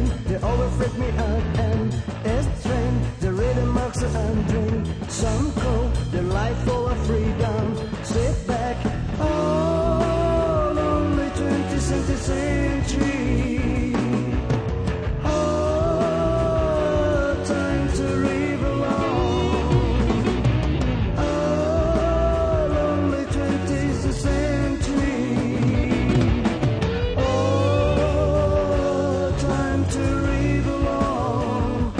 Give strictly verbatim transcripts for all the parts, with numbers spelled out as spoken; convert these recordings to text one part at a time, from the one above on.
pain, they always freak me out and it's strange. The rhythm marks and drink some cold, the life full of freedom. Sit back, oh, lonely twentieth century. Oh, time to live alone. Oh, lonely twentieth century. Oh, time to live alone.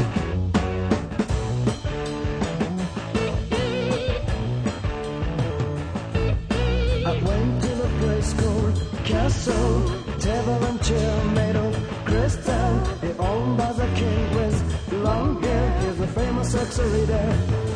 I went to the place called Castle, table and chair made of crystal, it owned by the king with long hair. He's a famous sex reader.